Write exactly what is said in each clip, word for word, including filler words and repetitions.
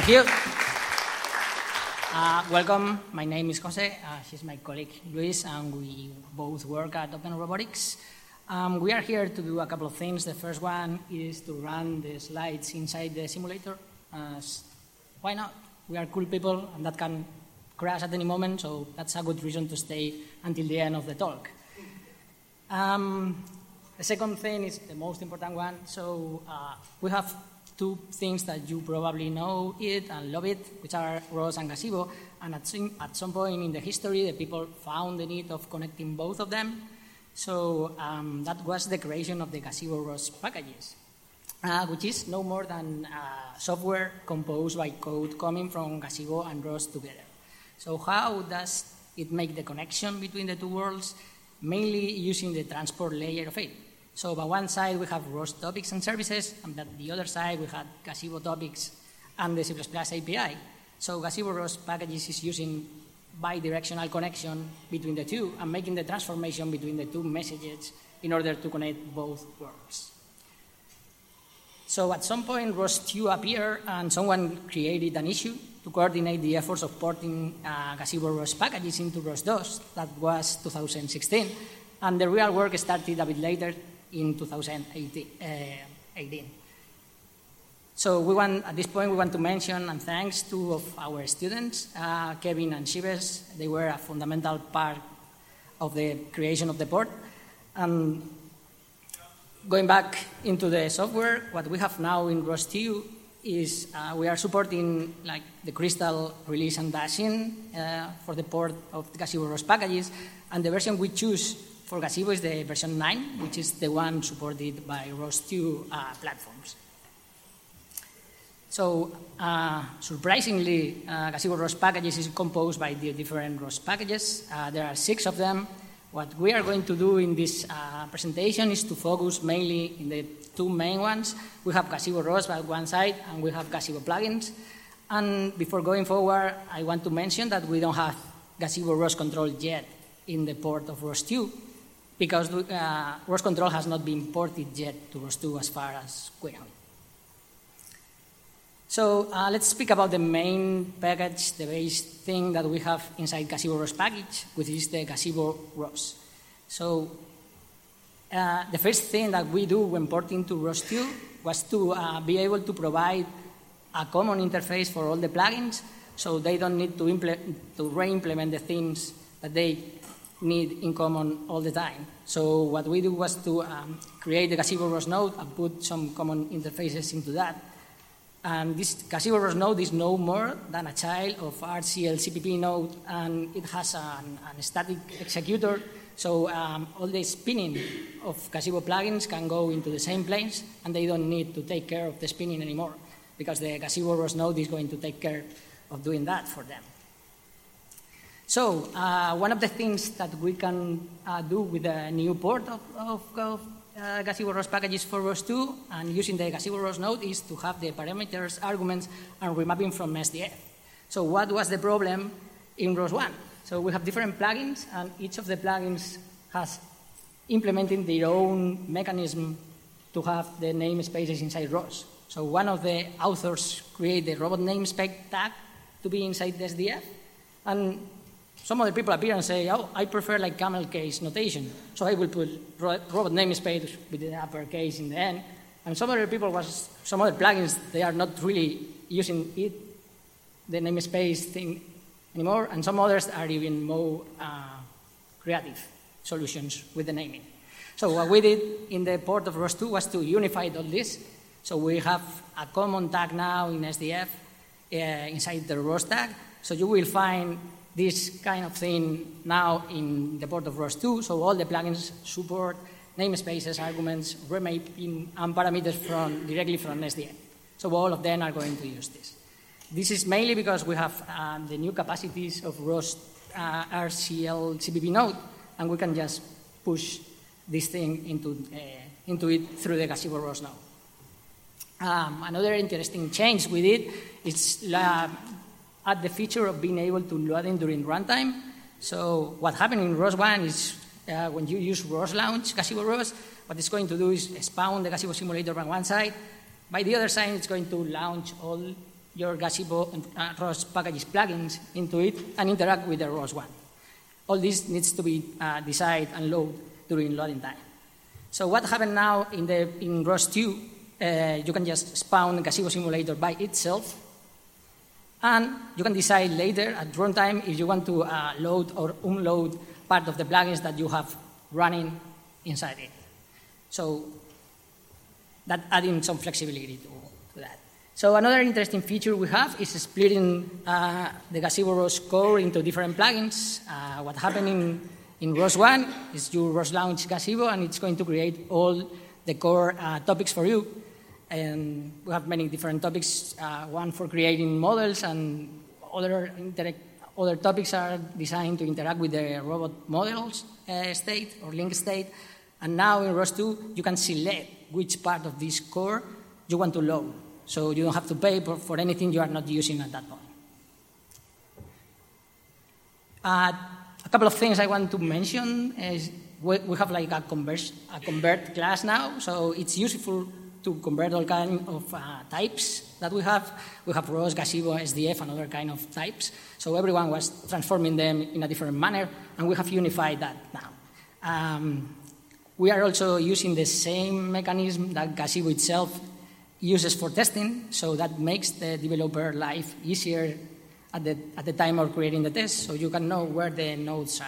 you. Uh, welcome. My name is Jose. Uh, she's my colleague Luis, and we both work at Open Robotics. Um, we are here to do a couple of things. The first one is to run the slides inside the simulator. Uh, why not? We are cool people, and that can crash at any moment, so that's a good reason to stay until the end of the talk. Um, the second thing is the most important one. So uh, we have two things that you probably know it and love it, which are ROS and Gazebo. And at some, at some point in the history, the people found the need of connecting both of them. So um, that was the creation of the Gazebo ROS packages, uh, which is no more than uh, software composed by code coming from Gazebo and ROS together. So how does it make the connection between the two worlds? Mainly using the transport layer of it. So by one side, we have ROS topics and services, and on the other side, we have Gazebo topics and the C plus plus A P I. So Gazebo ROS packages is using bidirectional connection between the two and making the transformation between the two messages in order to connect both worlds. So at some point, ROS two appeared, and someone created an issue to coordinate the efforts of porting uh, Gazebo ROS packages into ROS DOS. That was two thousand sixteen. And the real work started a bit later in two thousand eighteen. So we want, at this point, we want to mention and thanks two of our students, uh, Kevin and Shives. They were a fundamental part of the creation of the port. And going back into the software, what we have now in ROS two is uh, we are supporting like the Crystal release and dash-in uh, for the port of the Gazebo ROS packages, and the version we choose for Gazebo is the version nine, which is the one supported by ROS two uh, platforms. So uh, surprisingly, uh, Gazebo ROS packages is composed by the different ROS packages. Uh, there are six of them. What we are going to do in this uh, presentation is to focus mainly in the two main ones. We have Gazebo ROS by one side, and we have Gazebo plugins. And before going forward, I want to mention that we don't have Gazebo ROS control yet in the port of ROS two, because uh, ROS control has not been ported yet to ROS two as far as we know. So uh, let's speak about the main package, the base thing that we have inside Gazebo ROS package, which is the Gazebo ROS. So uh, the first thing that we do when porting to ROS two was to uh, be able to provide a common interface for all the plugins, so they don't need to, to re-implement the things that they need in common all the time. So what we do was to um, create the Gazebo ROS node and put some common interfaces into that. And this Gazebo ROS node is no more than a child of R C L C P P node, and it has an, an static executor, so um, all the spinning of Gazebo plugins can go into the same place, and they don't need to take care of the spinning anymore, because the Gazebo ROS node is going to take care of doing that for them. So uh, one of the things that we can uh, do with the new port of, of, of uh, Gazebo ROS packages for ROS two and using the Gazebo ROS node is to have the parameters, arguments, and remapping from S D F. So what was the problem in ROS one? So we have different plugins, and each of the plugins has implemented their own mechanism to have the namespaces inside ROS. So one of the authors created the robot namespace tag to be inside the S D F, and some other people appear and say, oh, I prefer like camel case notation, so I will put ro robot namespace with the uppercase in the end. And some other people, was, some other plugins, they are not really using it, the namespace thing anymore, and some others are even more uh, creative solutions with the naming. So what we did in the port of ROS two was to unify all this. So we have a common tag now in S D F uh, inside the ROS tag. So you will find this kind of thing now in the port of ROS two. So all the plugins support namespaces, arguments, remapping, and parameters from, directly from S D F. So all of them are going to use this. This is mainly because we have um, the new capacities of ROS uh, R C L C P P node, and we can just push this thing into, uh, into it through the Gazebo ROS node. Um, another interesting change we did is uh, add the feature of being able to load in during runtime. So what happened in ROS one is uh, when you use ROS launch Gazebo ROS, what it's going to do is spawn the Gazebo simulator by one side. By the other side, it's going to launch all your Gazebo and uh, R O S packages plugins into it and interact with the R O S one. All this needs to be uh, decided and loaded during loading time. So what happened now in, the, in R O S two, uh, you can just spawn Gazebo Simulator by itself, and you can decide later at runtime if you want to uh, load or unload part of the plugins that you have running inside it. So that adding some flexibility to, to that. So another interesting feature we have is splitting uh, the Gazebo R O S core into different plugins. Uh, what happened in, in R O S one is you R O S launch Gazebo, and it's going to create all the core uh, topics for you. And we have many different topics, uh, one for creating models, and other, other topics are designed to interact with the robot models uh, state or link state. And now in R O S two, you can select which part of this core you want to load. So you don't have to pay for, for anything you are not using at that point. Uh, a couple of things I want to mention is we, we have like a convert, a convert class now, so it's useful to convert all kinds of uh, types that we have. We have R O S, Gazebo, S D F, and other kind of types. So everyone was transforming them in a different manner, and we have unified that now. Um, we are also using the same mechanism that Gazebo itself uses for testing, so that makes the developer life easier at the, at the time of creating the test, so you can know where the nodes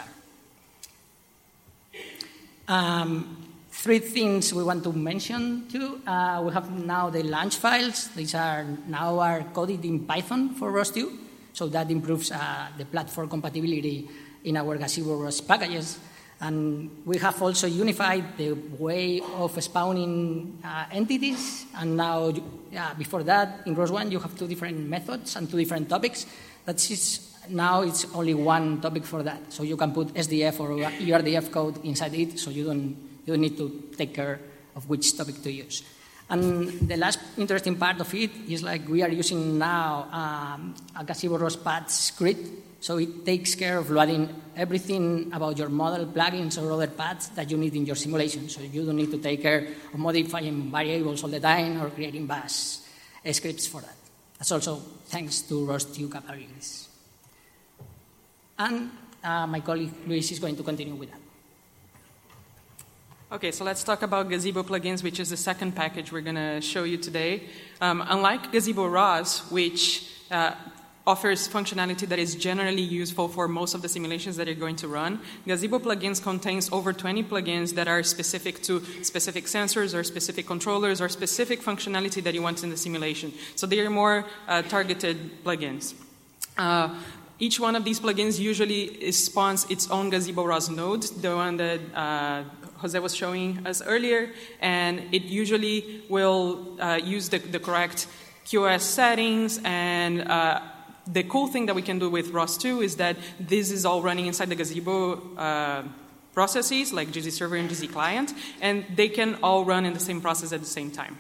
are. Um, Three things we want to mention too. Uh, we have now the launch files. These are now are coded in Python for R O S two, so that improves uh, the platform compatibility in our Gazebo R O S packages. And we have also unified the way of spawning uh, entities. And now, uh, before that, in R O S one, you have two different methods and two different topics. That's now it's only one topic for that. So you can put S D F or E R D F code inside it, so you don't You need to take care of which topic to use. And the last interesting part of it is like we are using now um, a Gazebo R O S path script, so it takes care of loading everything about your model plugins or other paths that you need in your simulation. So you don't need to take care of modifying variables all the time or creating bash scripts for that. That's also thanks to R O S two capabilities. And uh, my colleague Luis is going to continue with that. Okay, so let's talk about Gazebo plugins, which is the second package we're going to show you today. Um, unlike Gazebo R O S, which uh, offers functionality that is generally useful for most of the simulations that you're going to run, Gazebo plugins contains over twenty plugins that are specific to specific sensors or specific controllers or specific functionality that you want in the simulation. So they are more uh, targeted plugins. Uh, each one of these plugins usually spawns its own Gazebo R O S node, the one that uh, Jose was showing us earlier, and it usually will uh, use the, the correct Q O S settings. And uh, the cool thing that we can do with R O S two is that this is all running inside the Gazebo uh, processes, like G Z Server and G Z Client, and they can all run in the same process at the same time.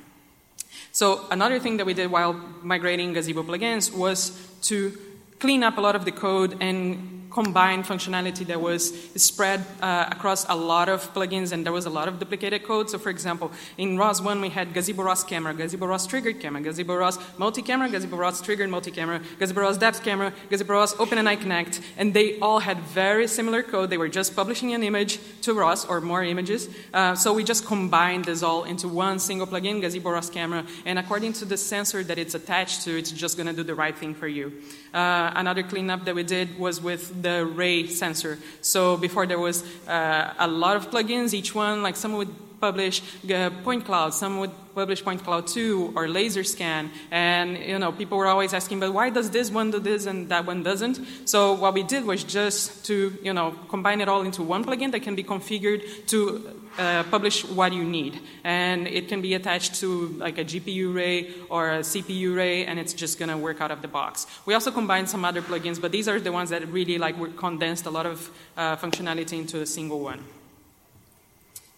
So another thing that we did while migrating Gazebo plugins was to clean up a lot of the code and combine functionality that was spread uh, across a lot of plugins, and there was a lot of duplicated code. So for example, in R O S one we had Gazebo R O S camera, Gazebo R O S triggered camera, Gazebo R O S multi-camera, Gazebo R O S triggered multi-camera, Gazebo R O S depth camera, Gazebo R O S OpenAI Connect, and they all had very similar code. They were just publishing an image to R O S or more images. Uh, so we just combined this all into one single plugin, Gazebo R O S camera, and according to the sensor that it's attached to, it's just going to do the right thing for you. Uh, another cleanup that we did was with the ray sensor. So before there was uh, a lot of plugins, each one, like some would publish uh, point cloud, some would publish point cloud two or laser scan, and you know people were always asking, but why does this one do this and that one doesn't? So what we did was just to you know combine it all into one plugin that can be configured to uh, publish what you need, and it can be attached to like a G P U ray or a C P U ray, and it's just going to work out of the box. We also combined some other plugins, but these are the ones that really like were condensed a lot of uh, functionality into a single one.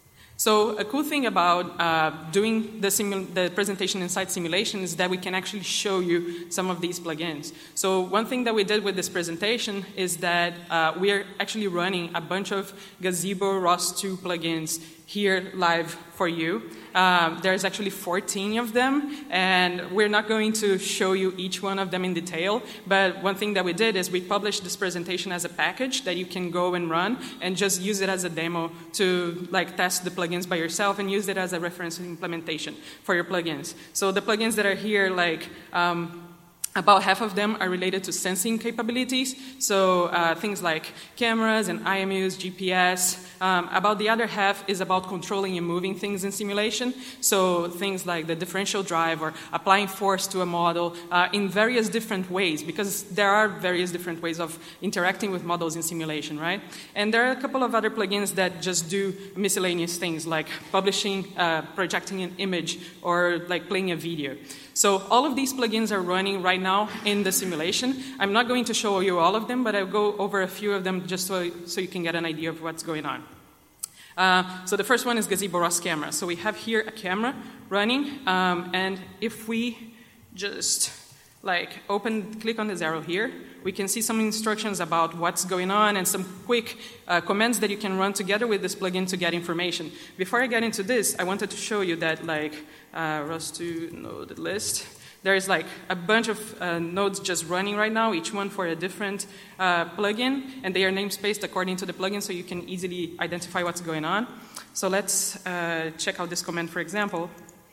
So a cool thing about uh, doing the, the presentation inside simulation is that we can actually show you some of these plugins. So one thing that we did with this presentation is that uh, we are actually running a bunch of Gazebo R O S two plugins here live for you. Um, there's actually fourteen of them, and we're not going to show you each one of them in detail, but one thing that we did is we published this presentation as a package that you can go and run and just use it as a demo to like test the plugins by yourself and use it as a reference implementation for your plugins. So the plugins that are here, like um, about half of them are related to sensing capabilities, so uh, things like cameras and I M Us, G P S. Um, about the other half is about controlling and moving things in simulation, so things like the differential drive or applying force to a model uh, in various different ways, because there are various different ways of interacting with models in simulation, right? And there are a couple of other plugins that just do miscellaneous things, like publishing, uh, projecting an image, or like playing a video. So all of these plugins are running right now in the simulation. I'm not going to show you all of them, but I'll go over a few of them just so, so you can get an idea of what's going on. Uh, so the first one is Gazebo R O S camera. So we have here a camera running, um, and if we just like open, click on the arrow here, we can see some instructions about what's going on and some quick uh, commands that you can run together with this plugin to get information. Before I get into this, I wanted to show you that like uh, R O S two node list. There is like a bunch of uh, nodes just running right now, each one for a different uh, plugin, and they are namespaced according to the plugin, so you can easily identify what's going on. So let's uh, check out this command, for example.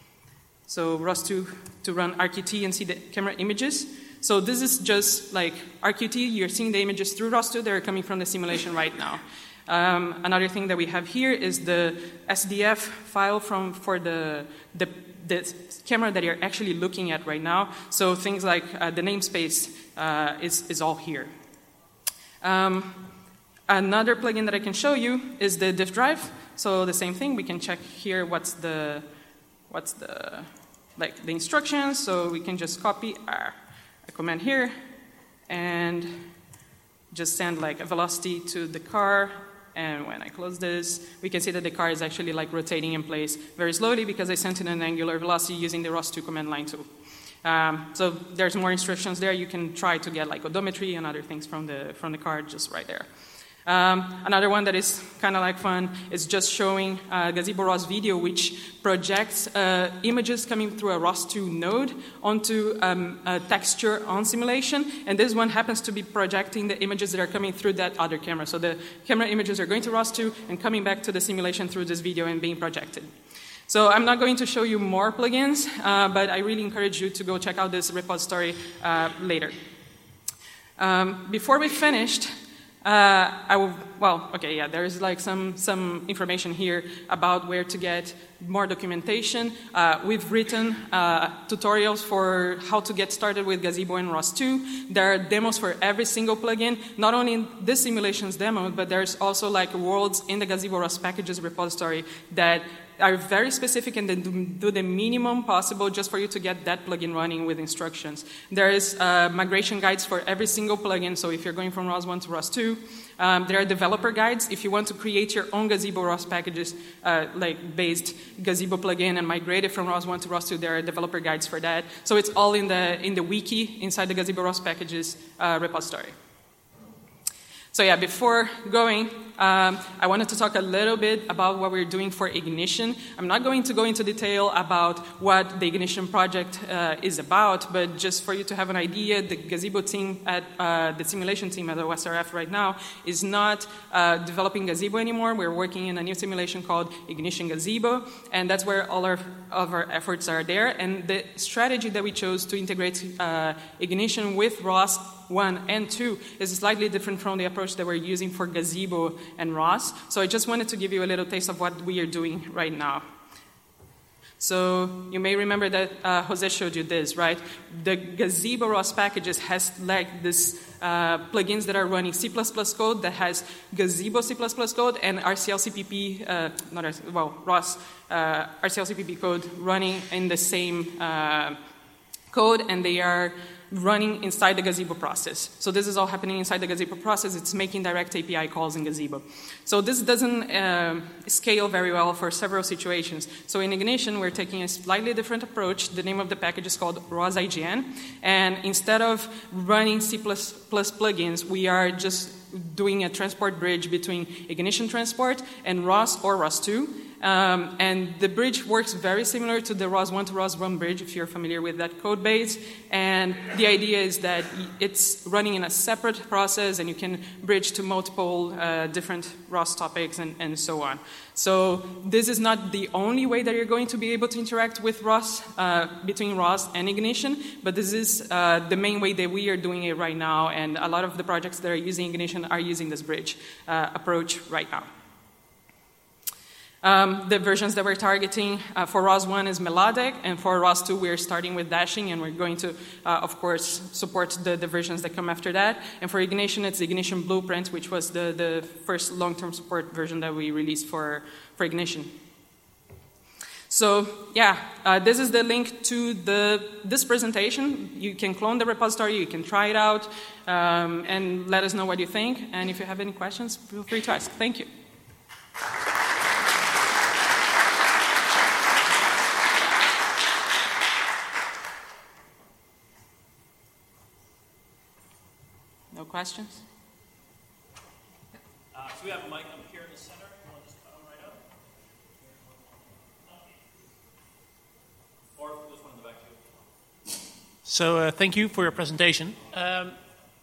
So R O S two to run R Q T and see the camera images. So this is just like R Q T, you're seeing the images through R O S two, they're coming from the simulation right now. Um, another thing that we have here is the S D F file from, for the, the, the camera that you're actually looking at right now. So things like uh, the namespace uh, is, is all here. Um, another plugin that I can show you is the diff drive. So the same thing, we can check here what's the, what's the, like the instructions. So we can just copy our a command here and just send like a velocity to the car, and when I close this we can see that the car is actually like rotating in place very slowly because I sent in an angular velocity using the R O S two command line tool. Um, so there's more instructions there. You can try to get like odometry and other things from the from the car just right there. Um, another one that is kind of like fun is just showing uh, Gazebo R O S video, which projects uh, images coming through a R O S two node onto um, a texture on simulation, and this one happens to be projecting the images that are coming through that other camera. So the camera images are going to R O S two and coming back to the simulation through this video and being projected. So I'm not going to show you more plugins, uh, but I really encourage you to go check out this repository uh, later. Um, before we finished, Uh, I will, well, okay, yeah, there is like some, some information here about where to get more documentation. Uh, we've written uh, tutorials for how to get started with Gazebo and R O S two. There are demos for every single plugin, not only in this simulations demo, but there's also like worlds in the Gazebo R O S packages repository that are very specific and they do the minimum possible just for you to get that plugin running with instructions. There is uh, migration guides for every single plugin, so if you're going from R O S one to R O S two. Um, there are developer guides if you want to create your own Gazebo R O S packages, uh, like based Gazebo plugin and migrate it from R O S one to R O S two. There are developer guides for that. So it's all in the, in the wiki inside the Gazebo R O S packages uh, repository. So yeah, before going, um, I wanted to talk a little bit about what we're doing for Ignition. I'm not going to go into detail about what the Ignition project uh, is about, but just for you to have an idea, the Gazebo team at uh, the simulation team at O S R F right now is not uh, developing Gazebo anymore. We're working in a new simulation called Ignition Gazebo, and that's where all our, of our efforts are there. And the strategy that we chose to integrate uh, Ignition with R O S one and two is slightly different from the approach that we're using for Gazebo and R O S. So I just wanted to give you a little taste of what we are doing right now. So you may remember that uh, Jose showed you this, right? The Gazebo R O S packages has like this uh, plugins that are running C plus plus code that has Gazebo C plus plus code and R C L C P P, uh, not R C, well, R O S, uh, R C L C P P code running in the same uh, code, and they are running inside the Gazebo process. So this is all happening inside the Gazebo process. It's making direct A P I calls in Gazebo. So this doesn't uh, scale very well for several situations. So in Ignition, we're taking a slightly different approach. The name of the package is called R O S I G N. And instead of running C plus plus plugins, we are just doing a transport bridge between Ignition transport and R O S or R O S two. Um, and the bridge works very similar to the R O S one to R O S one bridge, if you're familiar with that code base. And the idea is that it's running in a separate process, and you can bridge to multiple uh, different R O S topics and, and so on. So this is not the only way that you're going to be able to interact with R O S, uh, between R O S and Ignition, but this is uh, the main way that we are doing it right now, and a lot of the projects that are using Ignition are using this bridge uh, approach right now. Um, the versions that we're targeting uh, for R O S one is melodic, and for R O S two we're starting with dashing, and we're going to, uh, of course, support the, the versions that come after that. And for Ignition, it's Ignition Blueprint, which was the, the first long-term support version that we released for, for Ignition. So, yeah, uh, this is the link to the, this presentation. You can clone the repository, you can try it out, um, and let us know what you think. And if you have any questions, feel free to ask. Thank you. No questions? Uh, so we have a mic up here in the center. You want to just come right up? Or this one in the back too. So uh, thank you for your presentation. Um,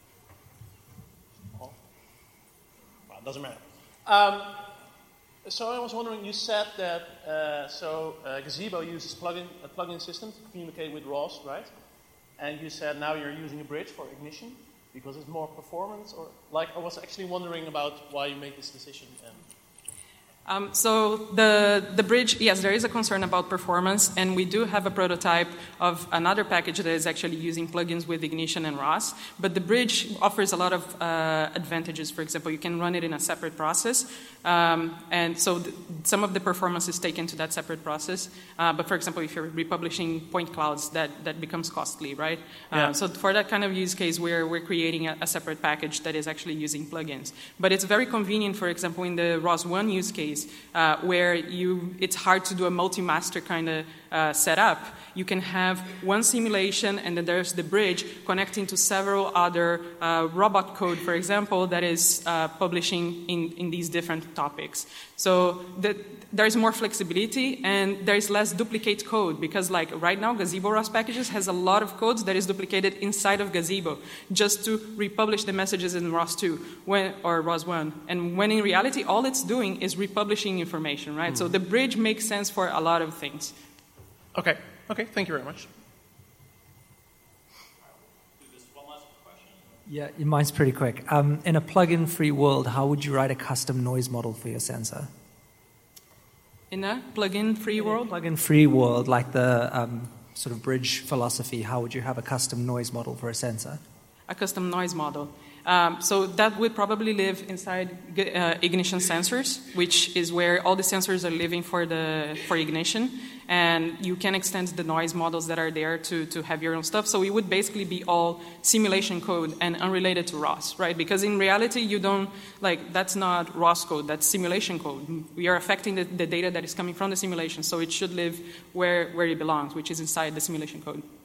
oh, well, it doesn't matter. Um, so I was wondering, you said that uh, so uh, Gazebo uses plugin, a plugin system to communicate with R O S, right? And you said now you're using a bridge for Ignition. Because it's more performance, or like I was actually wondering about why you made this decision. And Um, so the, the bridge, yes, there is a concern about performance, and we do have a prototype of another package that is actually using plugins with Ignition and R O S, but the bridge offers a lot of uh, advantages. For example, you can run it in a separate process, um, and so th some of the performance is taken to that separate process, uh, but for example, if you're republishing point clouds, that, that becomes costly, right? Yeah. Uh, so for that kind of use case, we're, we're creating a, a separate package that is actually using plugins. But it's very convenient, for example, in the R O S one use case, Uh, where you, it's hard to do a multi-master kind of uh, setup. You can have one simulation, and then there's the bridge connecting to several other uh, robot code, for example, that is uh, publishing in, in these different topics. So the, there's more flexibility, and there's less duplicate code, because like right now, Gazebo R O S packages has a lot of codes that is duplicated inside of Gazebo just to republish the messages in R O S two when, or R O S one. And when in reality, all it's doing is republishing information, right? Mm-hmm. So the bridge makes sense for a lot of things. Okay, okay, thank you very much. Yeah, mine's pretty quick. Um, in a plugin-free world, how would you write a custom noise model for your sensor? In a plugin-free world? Plugin-free world, like the um, sort of bridge philosophy, how would you have a custom noise model for a sensor? A custom noise model. Um, so that would probably live inside uh, Ignition sensors, which is where all the sensors are living for the for Ignition, and you can extend the noise models that are there to, to have your own stuff. So it would basically be all simulation code and unrelated to R O S, right? Because in reality, you don't, like, that's not R O S code, that's simulation code. We are affecting the, the data that is coming from the simulation, so it should live where, where it belongs, which is inside the simulation code.